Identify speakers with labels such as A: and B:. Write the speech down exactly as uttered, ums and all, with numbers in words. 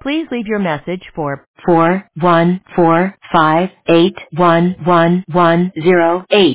A: Please leave your message for four one four five eight one one one zero eight.